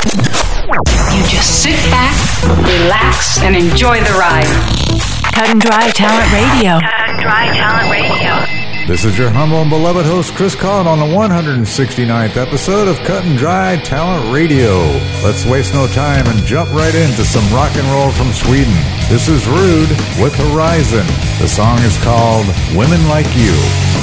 You just sit back, relax, and enjoy the ride. Cut and Dry Talent Radio. Cut and Dry Talent Radio. This is your humble and beloved host, Chris Collin, on the 169th episode of Cut and Dry Talent Radio. Let's waste no time and jump right into some rock and roll from Sweden. This is Rude with Horizon. The song is called Women Like You.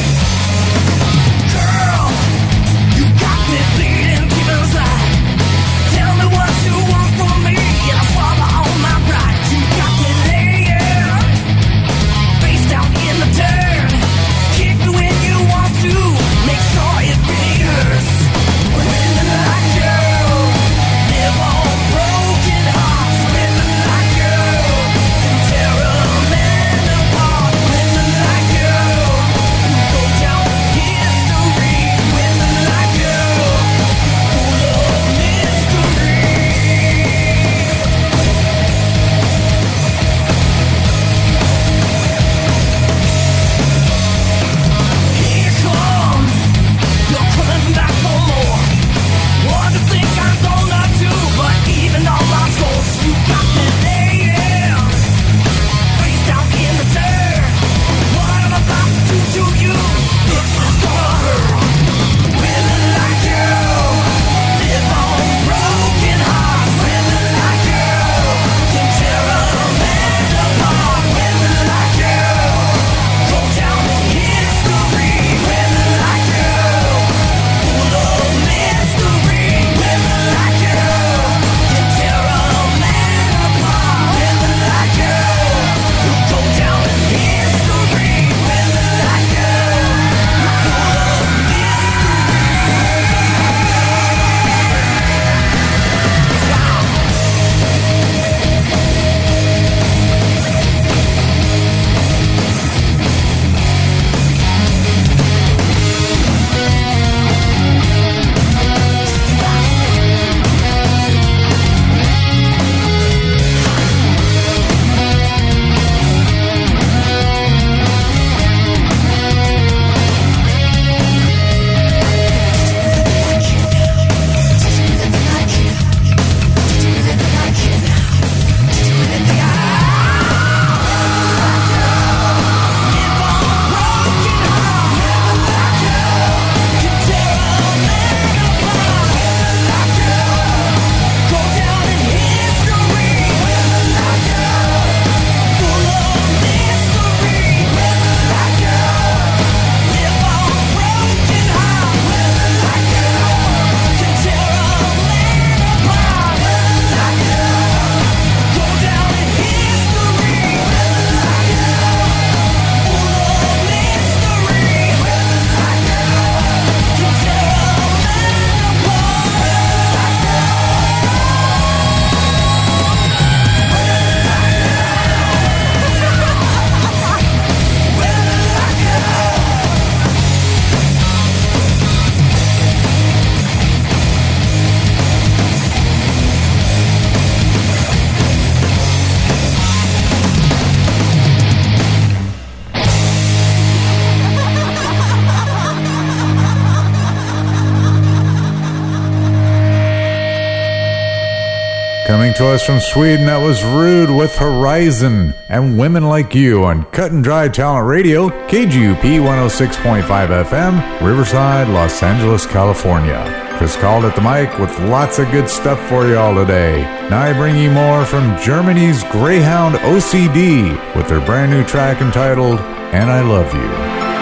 Coming to us from Sweden, that was Rude with Horizon and Women Like You on Cut and Dry Talent Radio, KGUP 106.5 FM, Riverside, Los Angeles, California. Chris called at the mic with lots of good stuff for you all today. Now I bring you more from Germany's Greyhound OCD with their brand new track entitled And I Love You.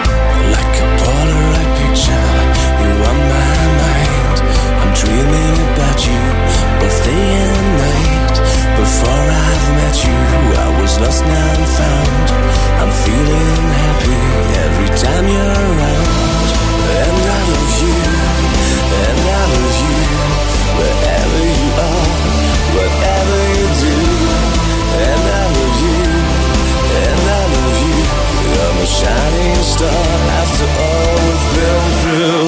Like a Polaroid picture, you on my mind. I'm dreaming about you both day and night. Before I've met you, I was lost, now I'm found. I'm feeling happy every time you're around. And I love you, and I love you. Wherever you are, whatever you do. And I love you, and I love you. I'm a shining star after all we've been through.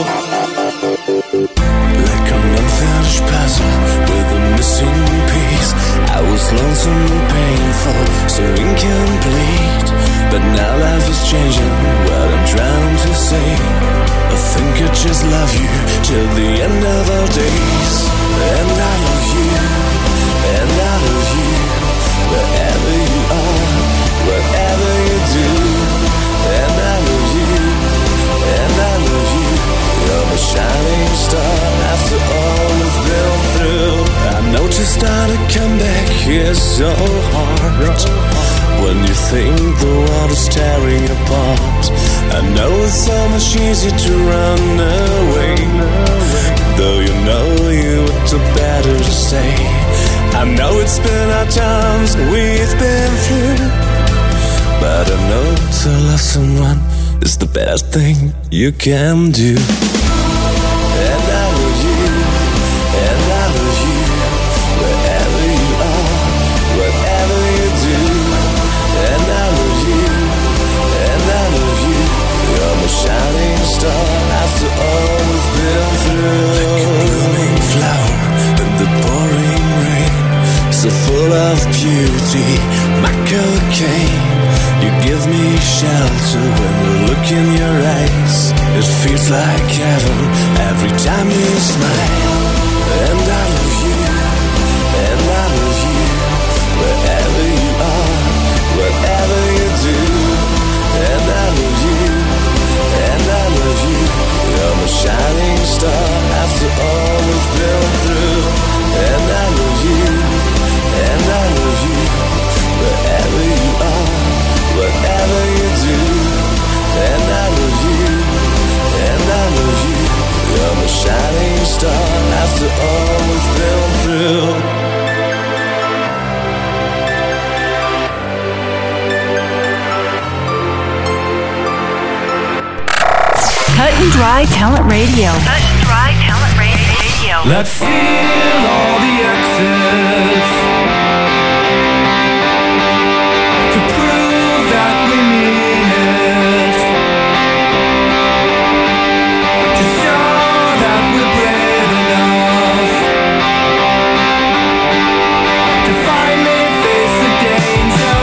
Like an unfinished puzzle with a missing piece. I was lonesome and painful, so incomplete. But now life is changing, what I'm trying to say. I think I just love you till the end of our days. And I love you. bless your heart. When you think the world is tearing apart, I know it's so much easier to run away. Though you know you would do better to stay. I know it's been our times we've been through, but I know to love someone is the best thing you can do. And I love you, and I love you, wherever you are, whatever you do. And I love you, and I love you, you're my shining star after all we've been through. Like a blooming flower in the pouring rain, so full of beauty, my cocaine. You give me shelter when I look in your eyes. It feels like heaven every time you smile. And I love you, and I love you, wherever you are, whatever you do. And I love you, and I love you, you're my shining star after all we've been through. And I love you, and I love you, wherever you are, whatever you do. And I love you, and I love you, you're my shining star after all we've been through. Cut and Dry Talent Radio. Cut and Dry Talent Radio. Let's feel all the exits to prove that we mean it, to show that we're brave enough to finally face the danger.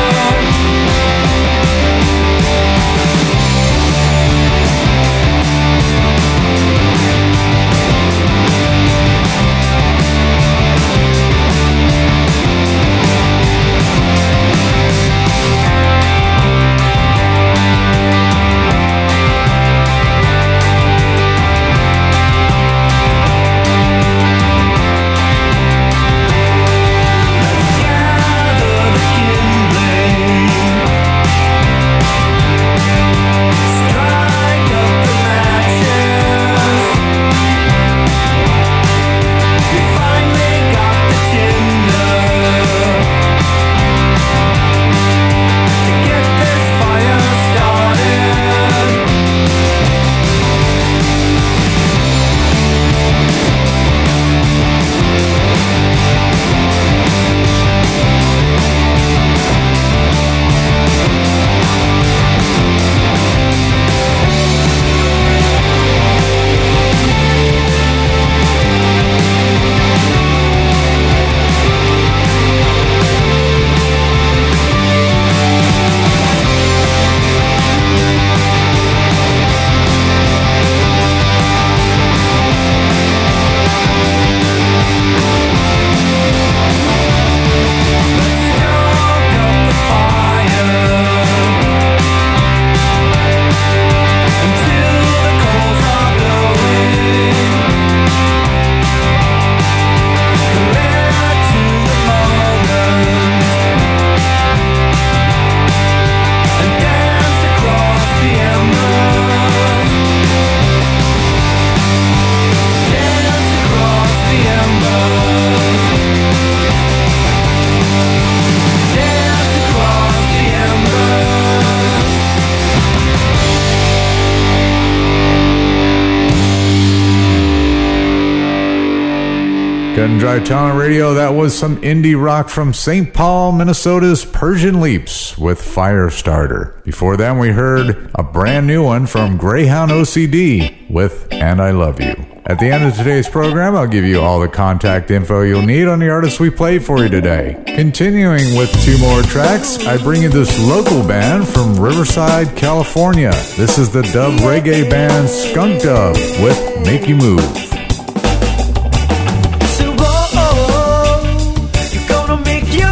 Cut and Dry Talent Radio, that was some indie rock from St. Paul, Minnesota's Persian Leaps with Firestarter. Before that, we heard a brand new one from Greyhound OCD with And I Love You. At the end of today's program, I'll give you all the contact info you'll need on the artists we played for you today. Continuing with two more tracks, I bring you this local band from Riverside, California. This is the dub reggae band Skunk Dub with Make You Move.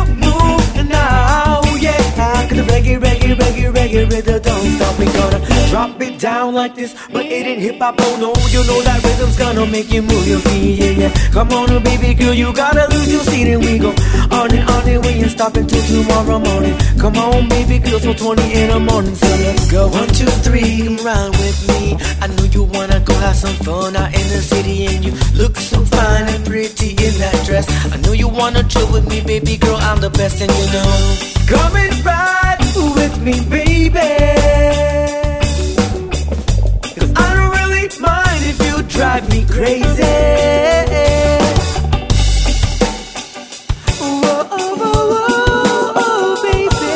Reggae rhythm don't stop. We gonna drop it down like this, but it ain't hip hop, oh no. You know that rhythm's gonna make you move your feet, yeah, yeah. Come on, oh, baby girl, you gotta lose your seat and we go on and we ain't stopping till tomorrow morning. Come on, baby girl, so 20 in the morning, so let's go. 1, 2, 3, come round with me. I know you wanna go have some fun out in the city, and you look so fine and pretty in that dress. I know you wanna chill with me, baby girl, I'm the best, and you know. Come and ride with me, baby. Mind if you drive me crazy. Whoa, whoa, whoa, baby.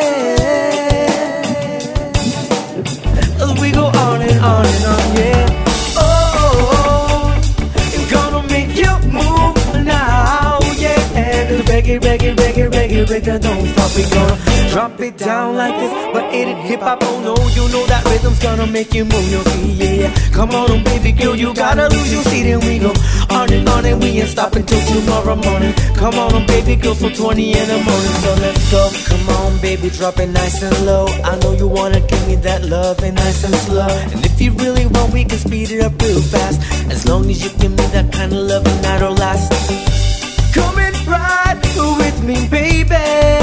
As we go on and on and on, yeah. Oh, it's gonna make you move now, yeah. Cause reggae, don't stop. We gonna drop it down like this, but it ain't hip hop, oh no. You know that rhythm's gonna make you move your feet, yeah. Come on, oh, baby girl, you gotta lose your seat and we go on and we ain't stopping till tomorrow morning. Come on, oh, baby girl, so 20 in the morning, so let's go. Come on, baby, drop it nice and low. I know you wanna give me that love and nice and slow. And if you really want, we can speed it up real fast. As long as you give me that kind of love and that'll last. Come and ride with me, baby.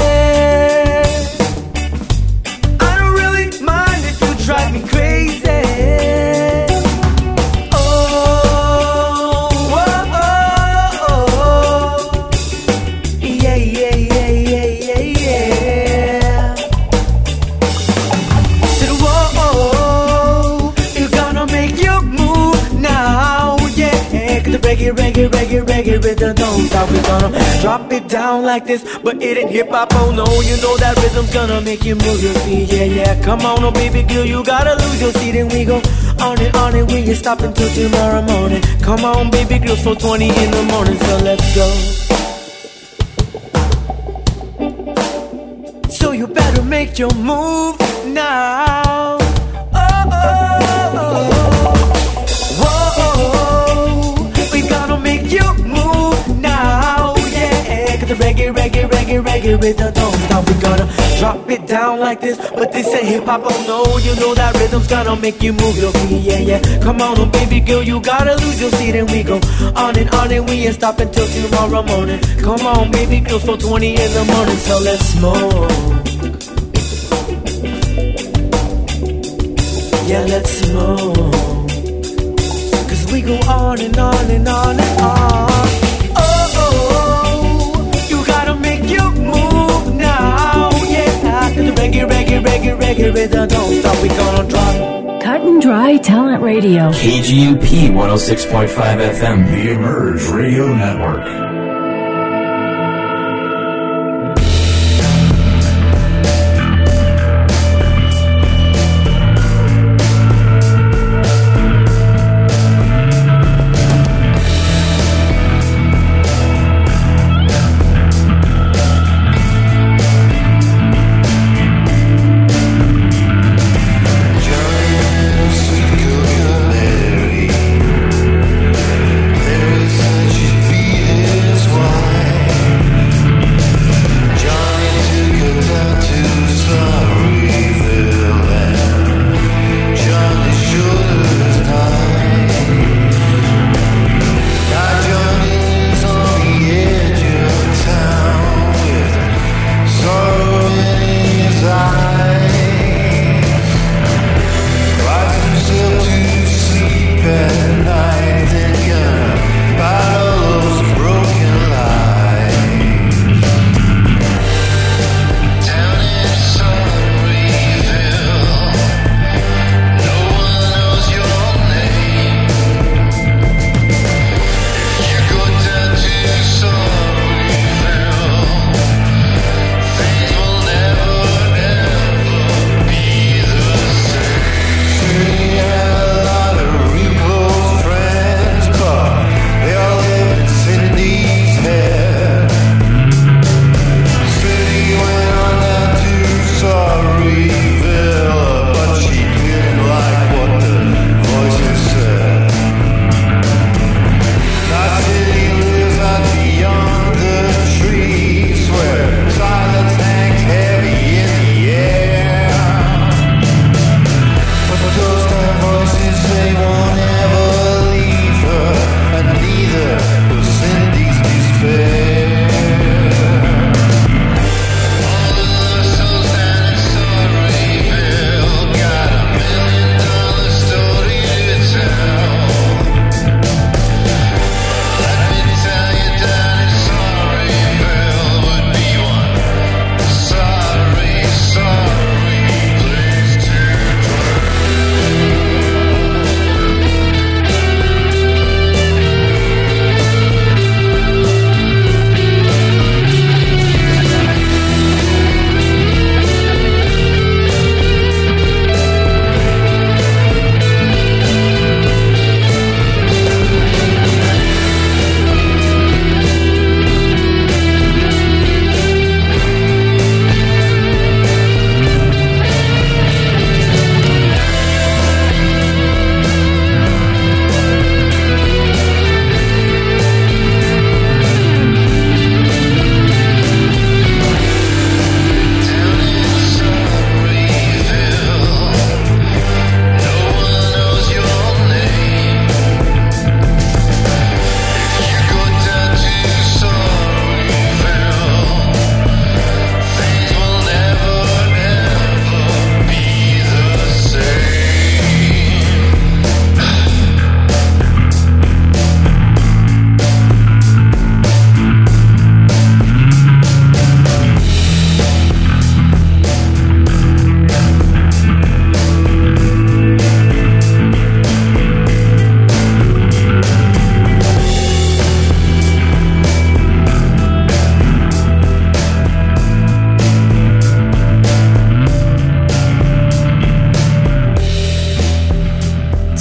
I don't really mind if you drive me crazy. Oh, oh, oh, oh. Yeah, yeah, yeah, yeah, yeah, yeah. Said, whoa, you're gonna make you move now, yeah. Cause the reggae rhythm don't stop. We're gonna drop it down like this, but it ain't hip hop, oh no. You know that rhythm's gonna make you move your feet, yeah, yeah. Come on, oh, baby girl, you gotta lose your seat and we go on and we ain't stopping till tomorrow morning. Come on, baby girl, so 20 in the morning, so let's go. So you better make your move now. Oh, oh, oh. The reggae rhythm don't stop. We gonna drop it down like this, but this ain't hip hop, oh no. You know that rhythm's gonna make you move your feet, yeah, yeah. Come on, oh, baby girl, you gotta lose your seat and we go on and we ain't stopping till tomorrow morning. Come on, baby girl, so 20 in the morning, so let's smoke. Yeah, let's smoke. Cause we go on and on and on and on. Reggae rhythm don't stop, we gonna drop. Cut and Dry Talent Radio. KGUP 106.5 FM. The Emerge Radio Network. Be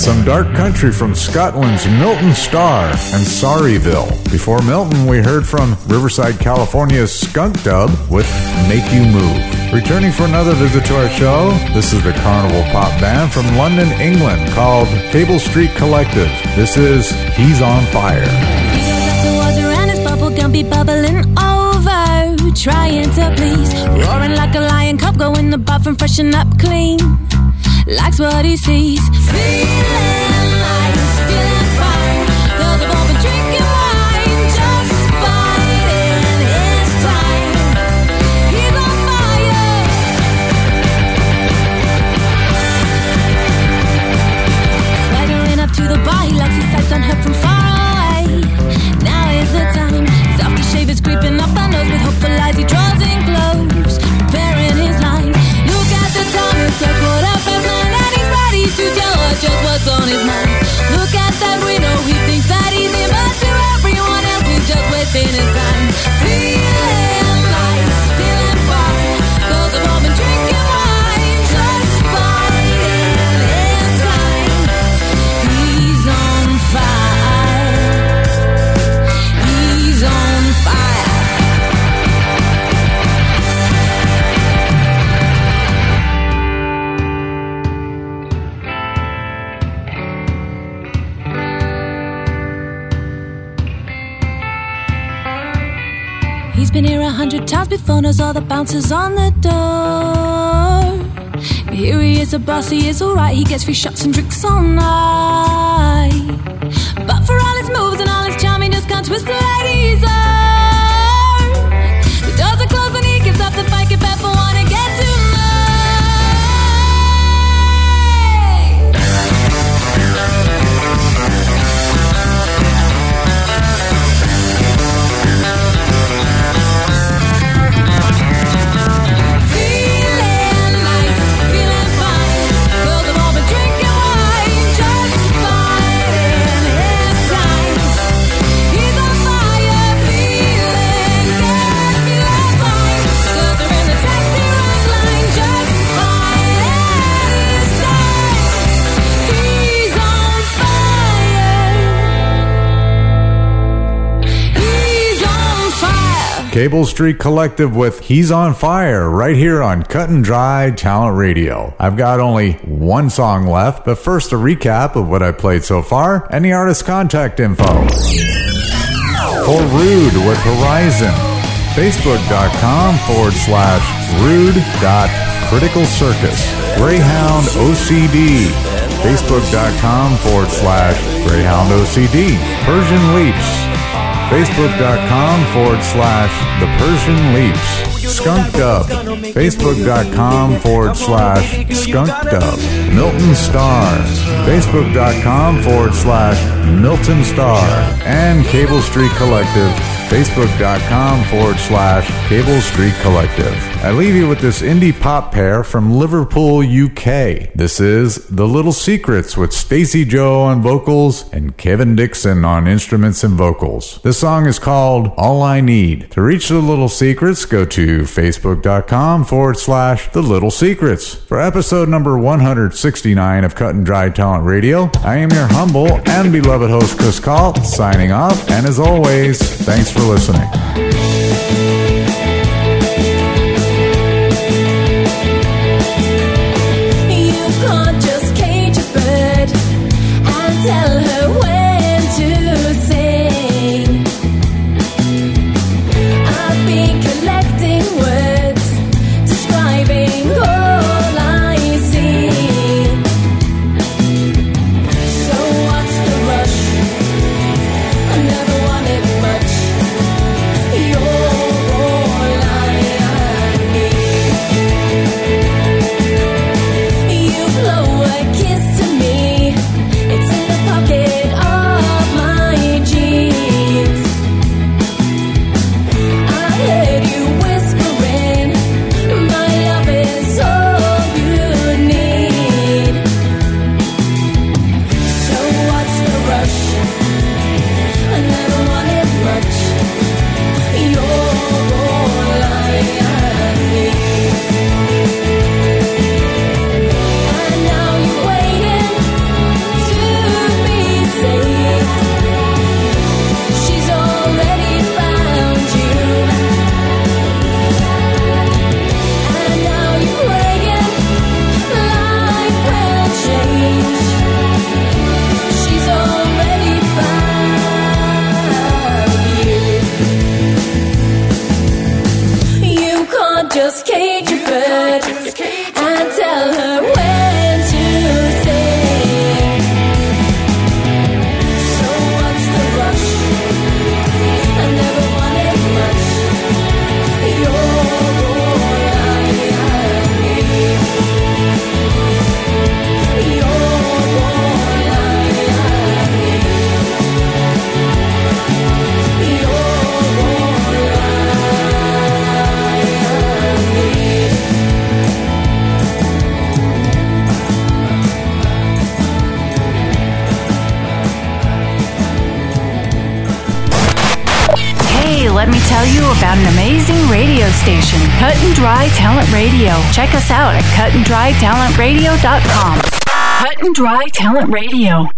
some dark country from Scotland's Milton Starr and Sorryville. Before Milton, we heard from Riverside, California's Skunk Dub with Make You Move. Returning for another visit to our show, this is the carnival pop band from London, England called Cable Street Collective. This is He's on Fire. He goes up to water and his bubble gum be bubbling over, trying to please, roaring like a lion cub, go in the bathroom, freshen up clean, likes what he sees, feeling nice, feeling fine, cause I've all been drinking wine, just biding his time, he's on fire, swaggering up to the bar, he locks his sights on her from far away, now is the time, his aftershave is creeping up her nose, with hopeful eyes he draws in close, preparing his lines, look at the time, he'll circle up his mind, and he's ready to tell her just what's on his mind, look at that window, he thinks that he's in, but to everyone else he's just wasting his time, feeling nice, feeling fine, cause I've all been drinking wine, just biding his time, he's on fire, he's on fire. He's been here 100 times before, knows all the bouncers on the door. But here he is, a boss, he is alright. He gets free shots and drinks all night. But for all his moves and all his charm, he just can't twist the ladies' arm. The doors are closed and he gives up the fight, if ever wanna get to me. Feeling nice, feeling fine, cause I've all been drinking wine, just biding his time, he's on fire, feeling good, feeling fine, cause they're in the taxi rank line, just biding his time, he's on fire, he's on fire. Cable Street Collective with He's on Fire right here on Cut and Dry Talent Radio. I've got only one song left, but first a recap of what I played so far and the artist's contact info. For Rude with Horizon, Facebook.com/rude.criticalcircus. Greyhound OCD, Facebook.com/Greyhound OCD. Persian Leaps, Facebook.com/The Persian Leaps. Skunk Dub, Facebook.com/Skunk Dub. Milton Starr, Facebook.com/Milton Starr. And Cable Street Collective, Facebook.com/Cable Street Collective. I leave you with this indie pop pair from Liverpool, UK. This is The Little Secrets with Stacey Joe on vocals and Kevin Dixon on instruments and vocals. This song is called All I Need. To reach The Little Secrets, go to Facebook.com/The Little Secrets. For episode number 169 of Cut and Dry Talent Radio, I am your humble and beloved host, Chris Kalt, signing off. And as always, thanks for listening. You can't just cage a bird and tell her when to sing. I've been collecting words, describing all I see. So what's the rush? I never wanted much. You're all I need. You blow a kiss to me. It's in the pocket tell you about an amazing radio station, Cut and Dry Talent Radio. Check us out at cutandDryTalentRadio.com. Cut and Dry Talent Radio.